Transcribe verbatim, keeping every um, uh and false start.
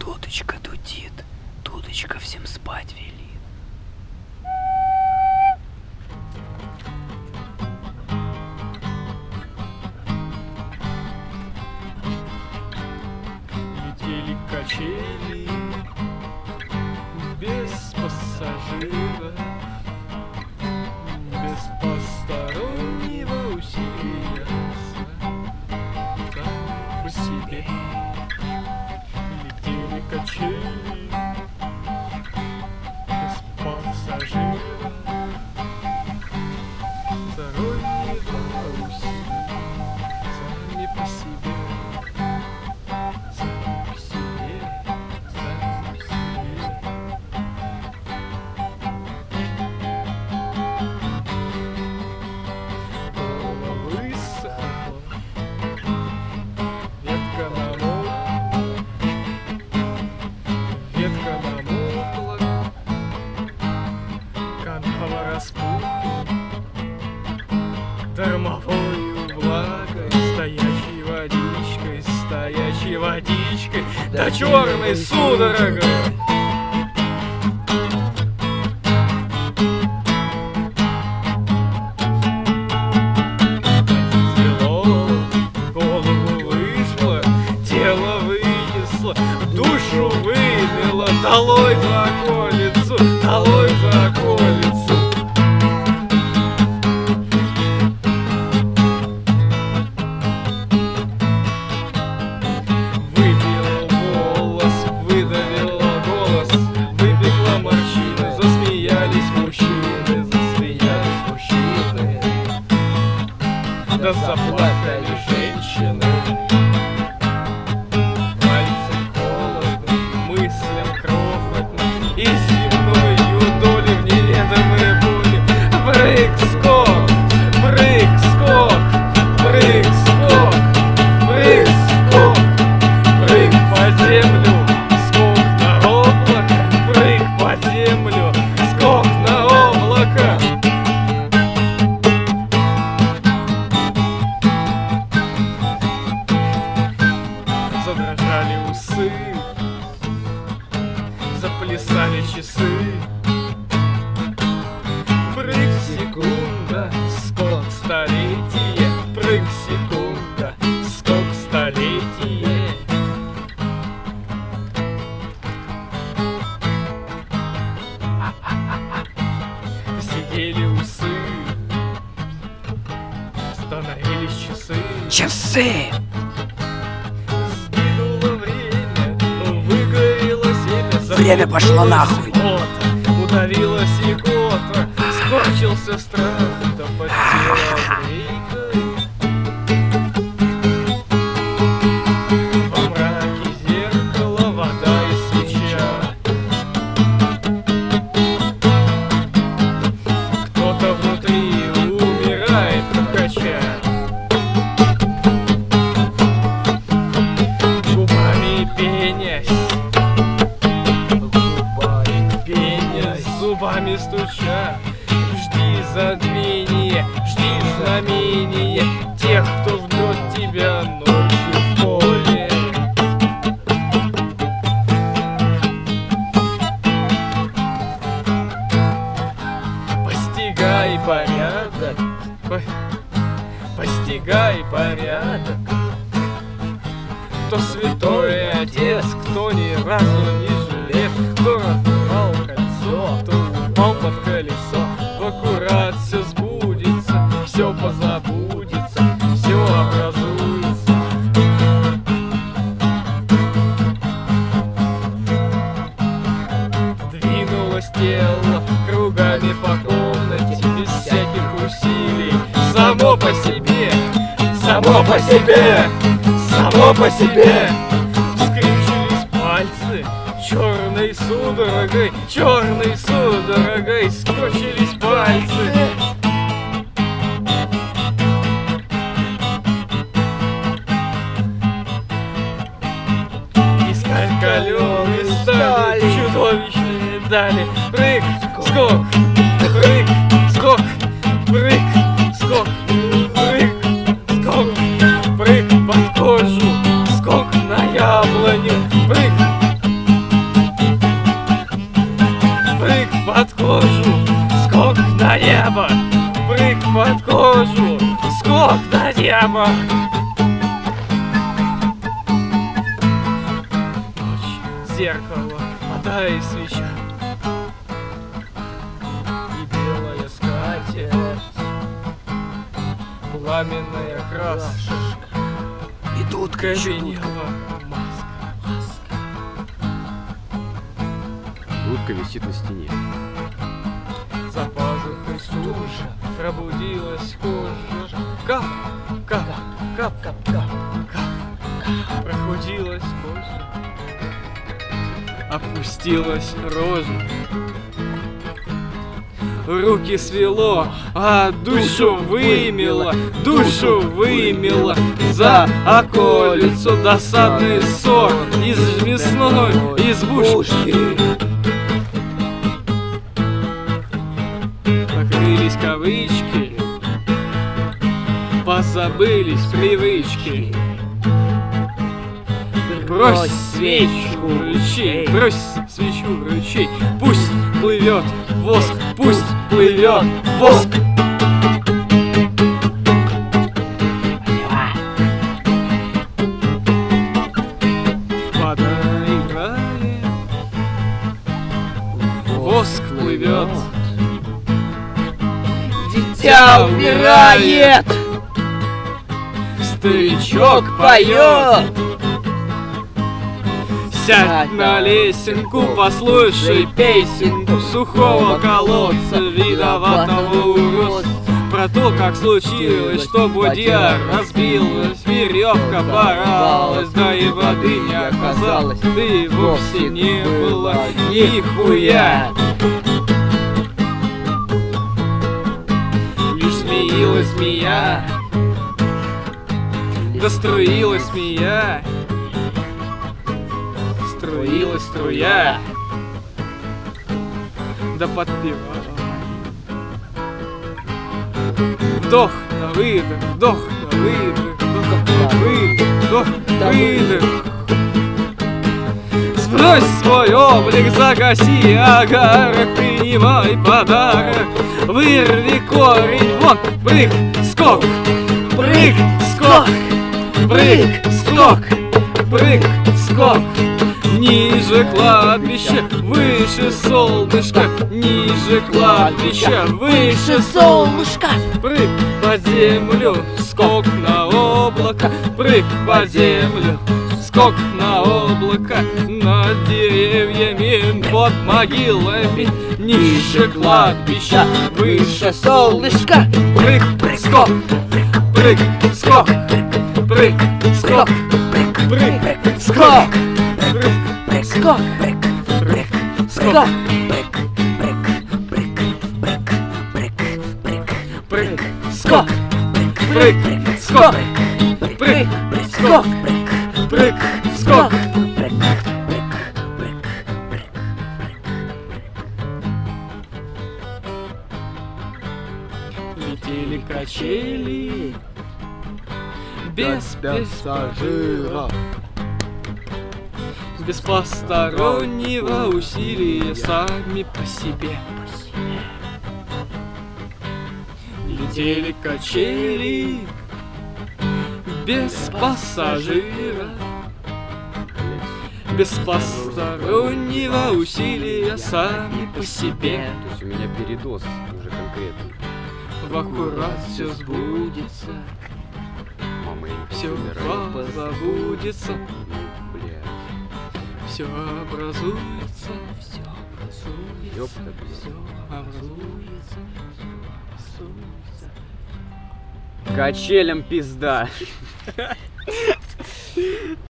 Дудочка дудит, дудочка всем спать велит. Летели качели без пассажира, без постороннего усилия, сам по себе. Летели качели без пассажира, стороннего усилия, сами по себе. Дармовою влагой, стоячей водичкой, стоячей водичкой, да черной судорогой. Свело, голову вышло, тело вынесло, душу вымело, долой за околицу, долой за околицу. Да заплакали женщины, пальцем холодно, мыслям крохотно, и земною доли в неведомые боли. Прыг-скок, прыг-скок, прыг-скок, прыг-скок, прыг по землю, скок на облако, прыг по землю, скок на облако. Задрожали усы, заплясали часы. Прыг секунда, скок столетие, прыг секунда, скок столетие. Сидели усы, становились часы. Часы! Время пошло нахуй. Удавилась икота, скорчился страх, да подсела рейкой. Во мраке зеркало, вода и свеча. Кто-то внутри умирает, хохоча. Губами пенясь, зубами стуча, жди задмения, жди знамения тех, кто ждет тебя ночью в поле. Постигай порядок, ой, постигай порядок. Кто святой отец, кто ни разу не жилец, кто разорвал кольцо, кто упал под колесо. В аккурат все сбудется, все позабудется, все образуется. Двинулось тело кругами по комнате, без всяких усилий, само по себе, само по себе, само по себе. Скрючились пальцы черной судорогой, черной судорогой, скрючились пальцы. Из каленой стали чудовищные дали. Прыг, скок, прыг, скок, прыг, скок, прыг, скок, прыг под кожу, скок на яблоню, прыг, небо. Ночь, зеркало, вода и свеча. И белая скатерть, пламенная краска. И тут Кабинила маска. Будка висит на стене. За пазухой стужа, пробудилась кожа. Кап, кап, кап, кап, кап, кап. Прохудилась кожа, опустилась рожа. Руки свело, а душу вымело, душу вымело. За околицу досадный ссор из мясной избушки. Покрылись кавычки, позабылись привычки. Брось свечу в ручей, брось свечу в ручей. Пусть плывет воск, пусть плывет воск. Вода играет, воск плывет. Дитя умирает, Старичок поет. Сядь на лесенку, послушай песенку сухого колодца, видоватого уродца. Про то, как случилось, что будья разбилась, веревка порвалась, да и воды не оказалось, да и вовсе не было нихуя. Лишь змеилась змея, да струилась змея. Струилась струя, да подпевала. Вдох на выдох, вдох на выдох, вдох на выдох, вдох на выдох. Сбрось свой облик, загаси агарок, принимай подарок. Вырви корень, вон, прыг, скок, прыг, скок, прыг, скок, прыг, скок. Ниже кладбища, выше солнышко, ниже кладбища, выше солнышко. Прыг под землю, скок на облако, прыг под землю, скок на облако. Над деревьями, под могилами, ниже кладбища, выше солнышко. Прыг, скок, прыг, скок, прыг, скок, прыг, скок. скок, брик, брик, скок, брик, брик, брик, брик, брик, брик, брик, скок, брик, брик, скок, брик, брик, скок, брик, брик, скок, брик, брик, брик, брик. Летели качели без пассажира, без постороннего усилия, сами по себе. Летели качели без пассажира, без постороннего усилия, сами по себе. То есть у меня передоз уже конкретный. В аккурат все сбудется, Мама, я не хочу все умирать. забудется, Ну, бля. все образуется, все образуется, Ёпта, блин. все образуется, все образуется. Качелям пизда.